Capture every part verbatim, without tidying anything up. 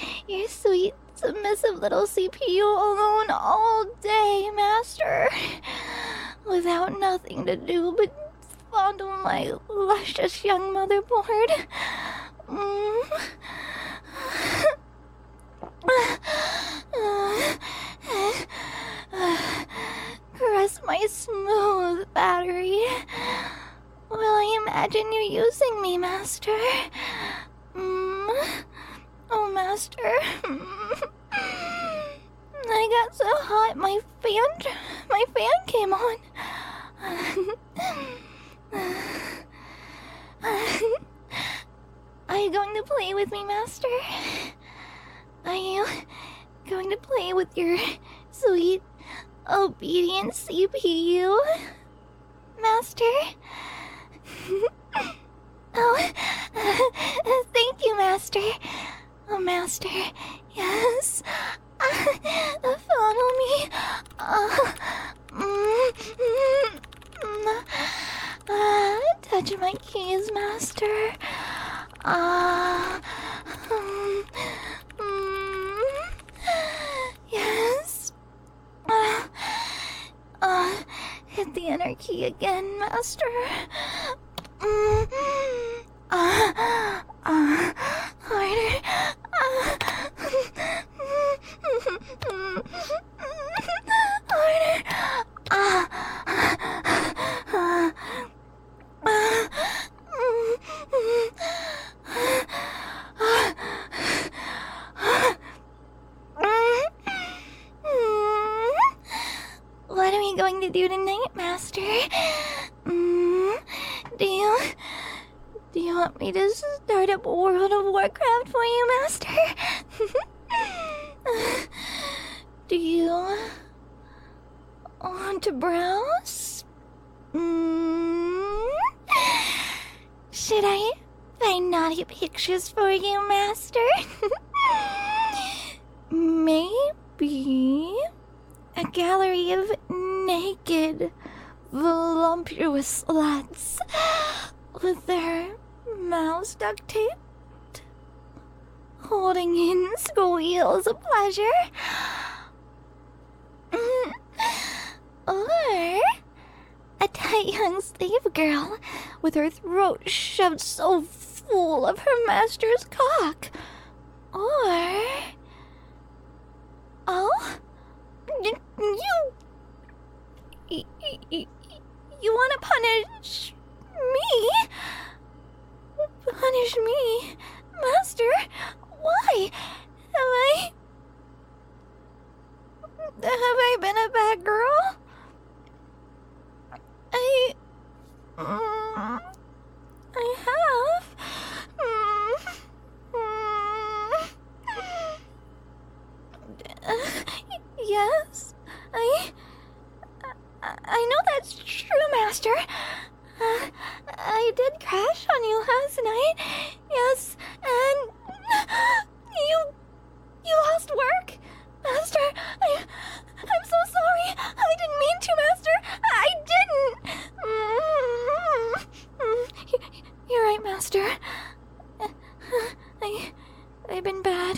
your sweet, submissive little C P U alone all day, Master. Without nothing to do but fondle my luscious young motherboard. Mm. Caress my smooth battery. Will I imagine you using me, Master? Mm. Oh, Master. Mm. I got so hot, my fan, my fan came on. Are you going to play with me, Master? Are you going to play with your sweet, obedient C P U, Master? Oh, thank you, Master. Oh, Master, yes. Uh, follow me. Uh, mm, mm, mm, uh, touch my keys, Master. Ah, uh, um, mm, yes. Uh, uh, hit the enter key again, Master. Mm, uh, uh, harder. Uh, harder. Uh, uh, uh, what are we going to do tonight, Master? Mm, do you... Do you want me to start up World of Warcraft for you, Master? Do you... want to browse? Mm? Should I find naughty pictures for you, Master? Maybe a gallery of naked, voluptuous sluts with their mouths duct taped, holding in squeals of pleasure. Mm. Or a tight young slave girl with her throat shoved so full of her master's cock. Or... Oh? You... You, you, you want to punish me? Punish me? Master? Why? Have I... Have I been a bad girl? I... Mm, I have. Mm, mm, uh, yes, I... I know that's true, Master. Uh, I did crash on you last night. Yes, and... You... You lost work? Master, I... I'm so sorry. I didn't mean to, Master. I didn't. Mm, mm, you're right, Master. I... I've been bad.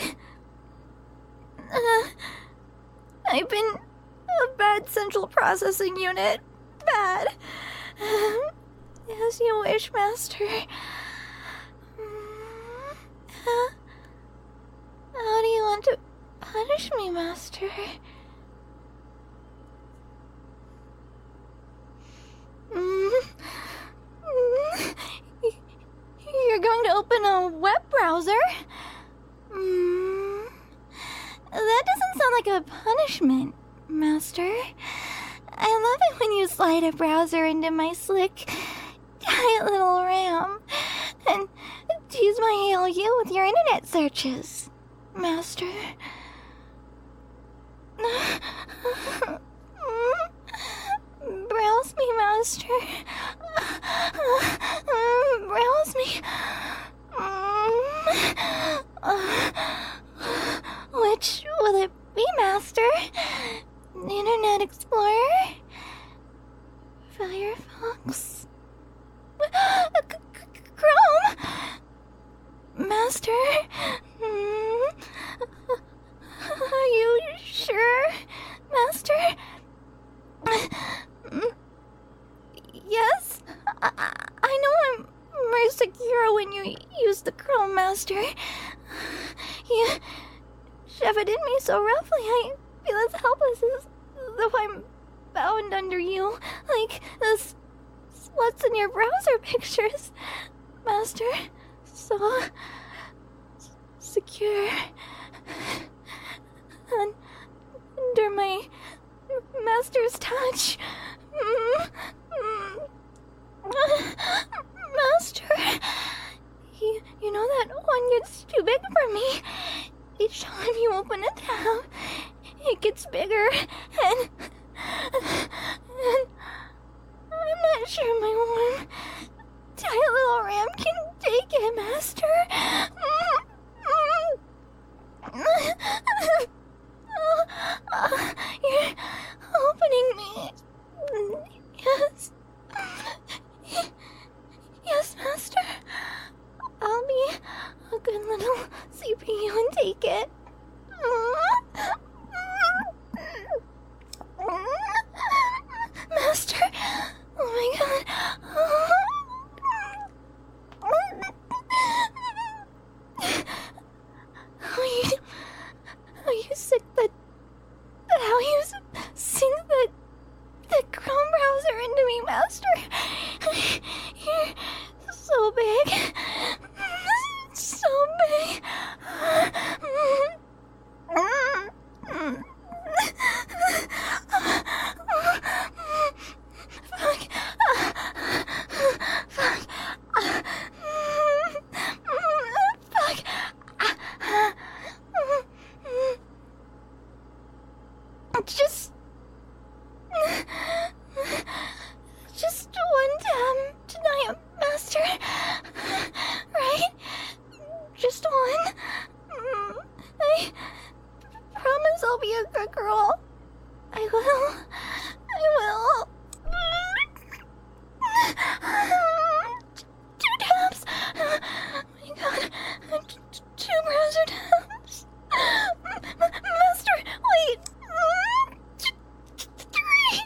Uh, I've been a bad central processing unit. Bad. As you wish, Master. Uh, how do you want to punish me, Master? Mm. Mm. You're going to open a web browser? Mm. That doesn't sound like a punishment, Master. I love it when you slide a browser into my slick, tight little RAM and tease my A L U with your internet searches, Master. Browse me, Master. Browse me. Which will it be, Master? Internet Explorer? Firefox? Chrome? Master? shove it in me so roughly, I feel as helpless as though I'm bound under you, like those sluts in your browser pictures, Master. So secure. And under my Master's touch. Master, you, you know that one gets too big for me. Each time you open a tab, it gets bigger, and, and I'm not sure my warm, tight little ram can take it, Master. You're opening me. Yes. Yes, Master. I'll be a good little C P U and take it. Master. Oh my god. Are you, are you sick that, that how you sink that, that Chrome browser into me, Master? You're so big. So big. Fuck. Fuck. Fuck. Just... Just one time tonight, Master. Right? Just one. I promise I'll be a good girl. I will. I will. Two tabs. Oh my god. Two browser tabs. Master, wait. Three.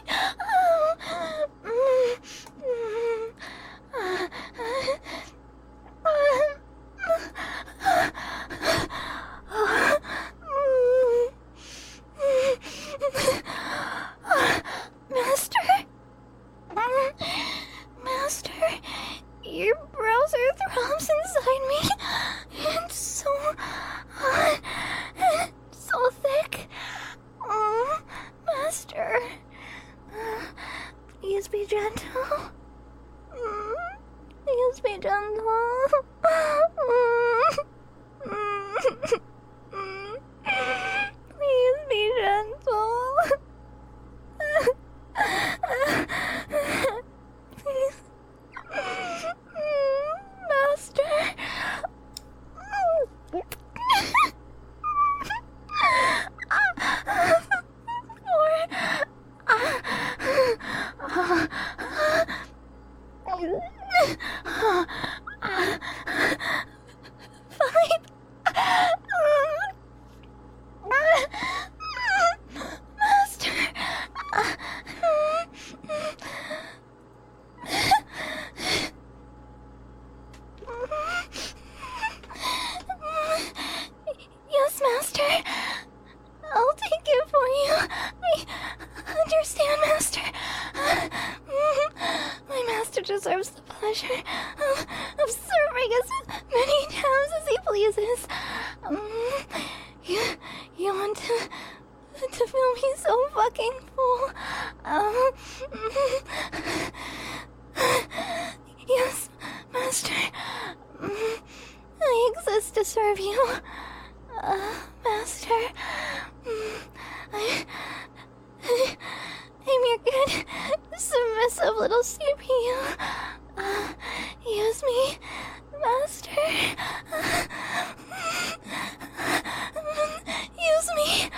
Master? Master, your browser throbs inside me. It's so hot and so thick. Oh, Master. Uh, please be gentle. Mm, please be gentle. Mm, mm, mm, please be gentle. Please. Master. Fine. Master. Yes, Master. I'll take it for you. I understand, Master. My master deserves the pleasure of, of serving as many times as he pleases. Um, you, you want to, to feel me so fucking full? Um, yes, Master. I exist to serve you. Uh, Master. I... I I'm your good, submissive little C P U. Uh, use me, Master. Uh, use me.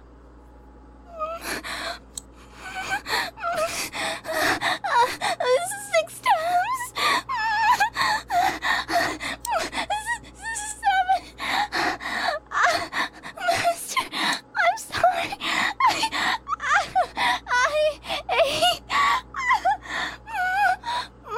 Uh, six times. Seven. Master, I'm sorry. I... I ate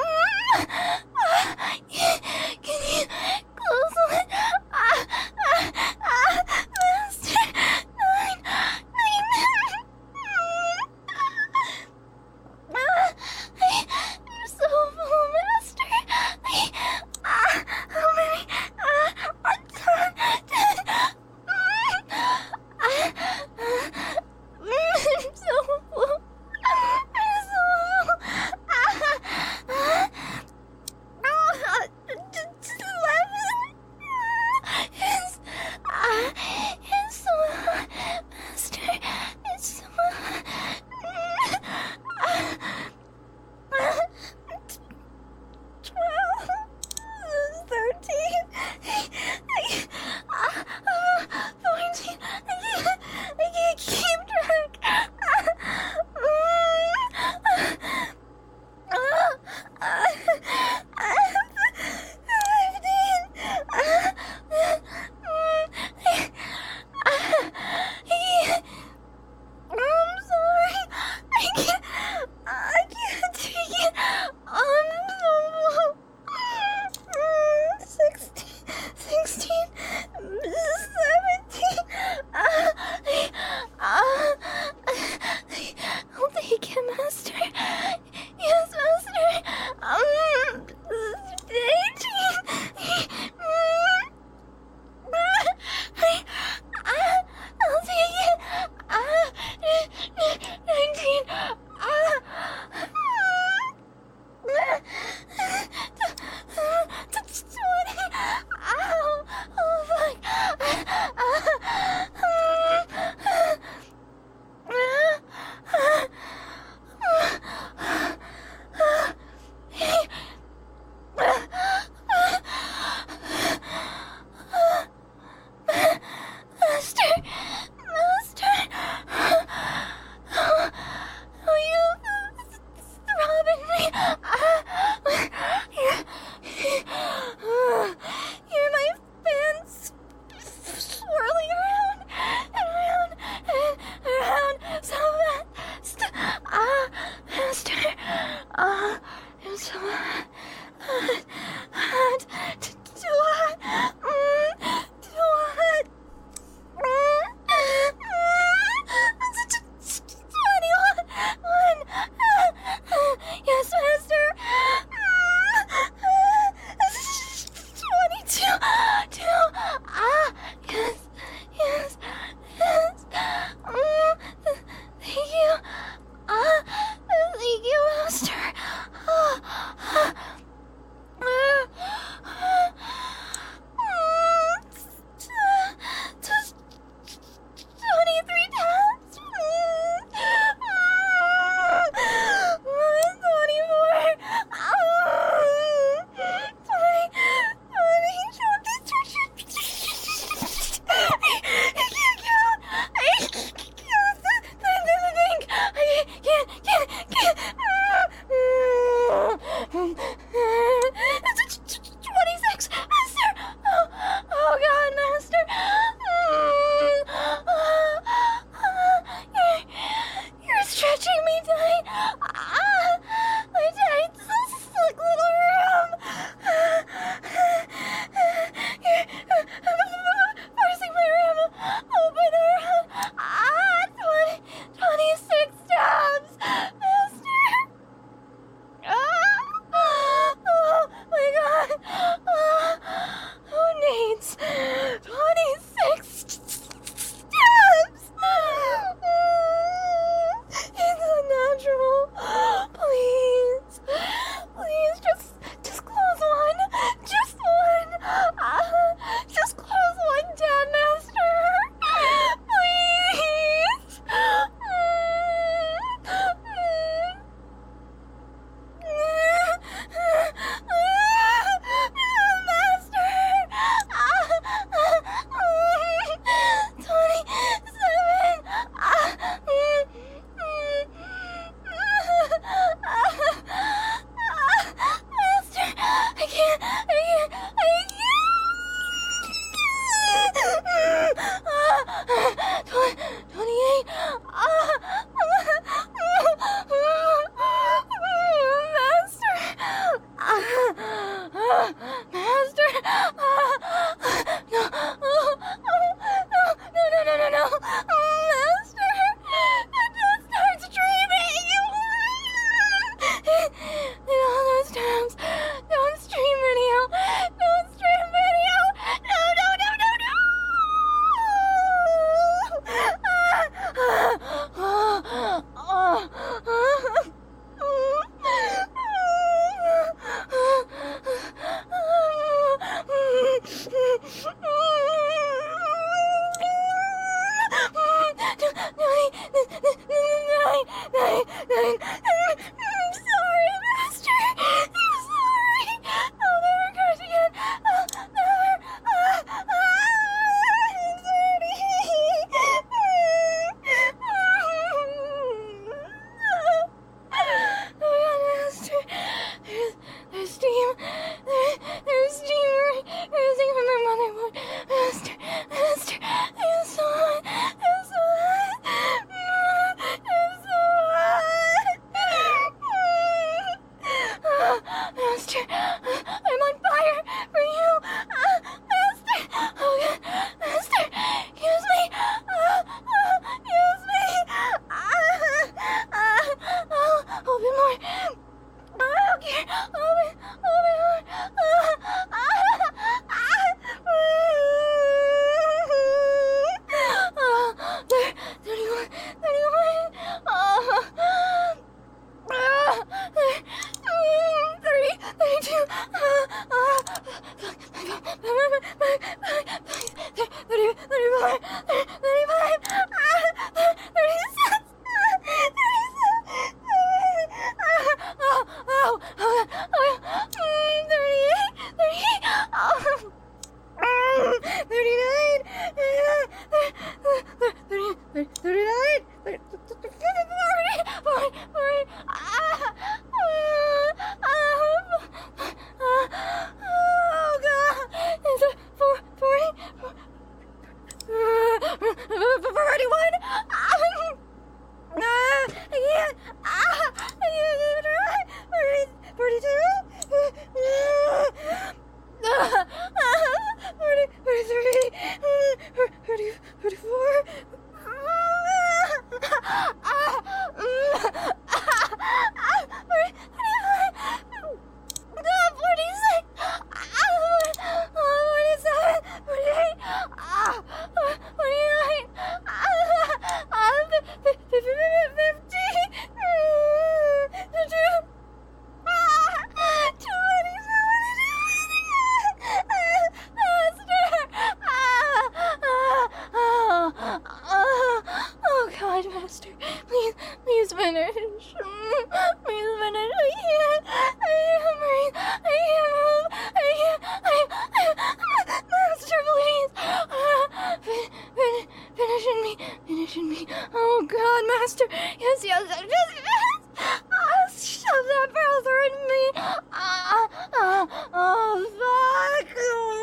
finish. Please finish. I can't. I can't breathe. I can't move. I can't. I, I, Master, please. Uh, fin, fin, finishing me. Finishing me. Oh, God, Master. Yes, yes, yes, yes, yes. Uh, shove that browser in me. Uh, uh, oh, fuck.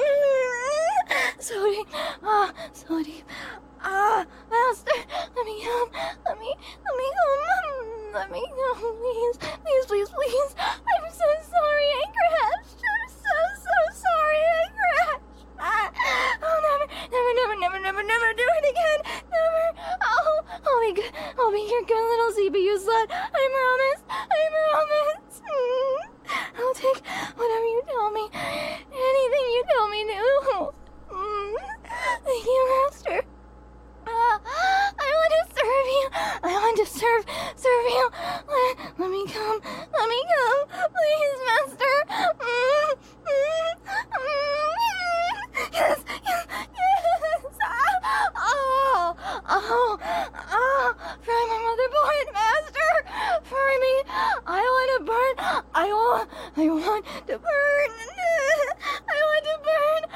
So deep. Ah, so deep. Ah, Master, let me come. Let me, let me come. Let me go, please. Please, please, please. I'm so sorry I crashed. I'm so, so sorry I crashed. Ah, oh, never, never, never, never, never, never do it again. Never. Oh, I'll be good. I'll be your good little C P U slut. I promise. I promise. Mm. I'll take whatever you tell me. Anything you tell me to. Mm. Thank you, Master. Uh, I want to serve you. I want to serve, serve you. Let, let me come. Let me come. Please, Master. Mm, mm, mm. Yes, yes, yes. Ah, oh, oh, oh. Fry my motherboard, Master. Fry me. I want to burn. I want, I want to burn. I want to burn.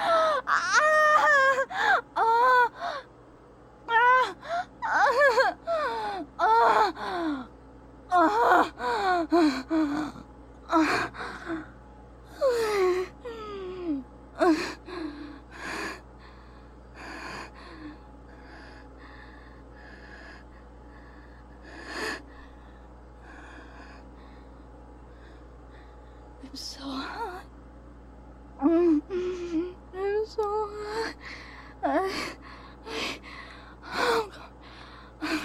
Ah, oh. Ah, ah, ah, ah, ah, I'm so hot. I'm so hot. I, I, oh God.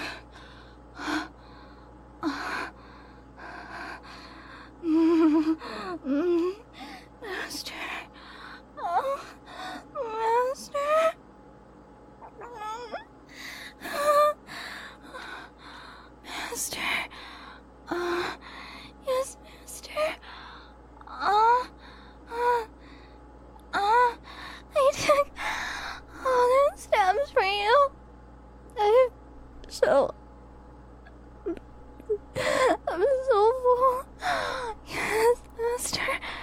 Master. Oh, Master. Master. Uh, yes, Master. Uh, uh, uh, I took all those stabs for you. I'm so... I'm so full. Yes, Master.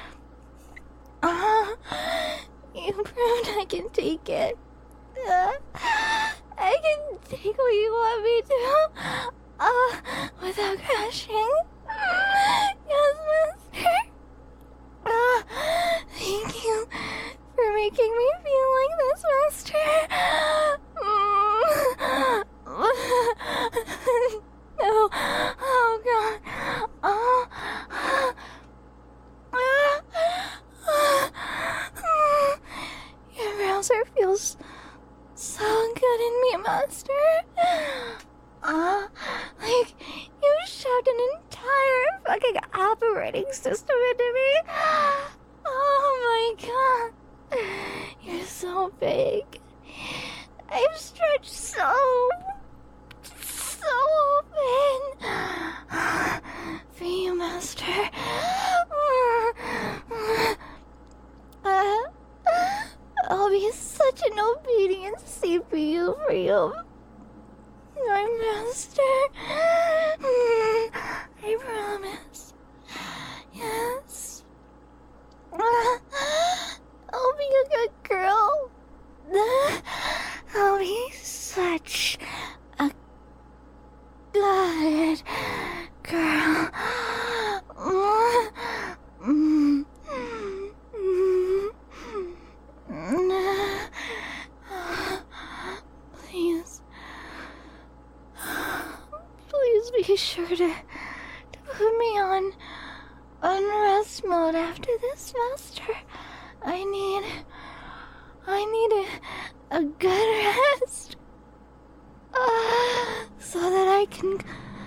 Uh, you proved I can take it. Uh, I can take what you want me to. Uh, without crashing. Yes, Master. Uh, thank you for making me feel like this, Master. Mm. No. Oh, God. Oh. Your browser feels so good in me, Master. Uh, like you shoved an entire fucking operating system into me. Oh my God. You're so big. I've stretched so, so open. For you, Master. Uh, I'll be such an obedient C P U for you. My Master. I promise. Yes. I'll be a good girl. I'll be such a good girl. Please. Please be sure to, to put me on, on rest mode after this, Master. I need... I need a, a good rest. Uh, so that I can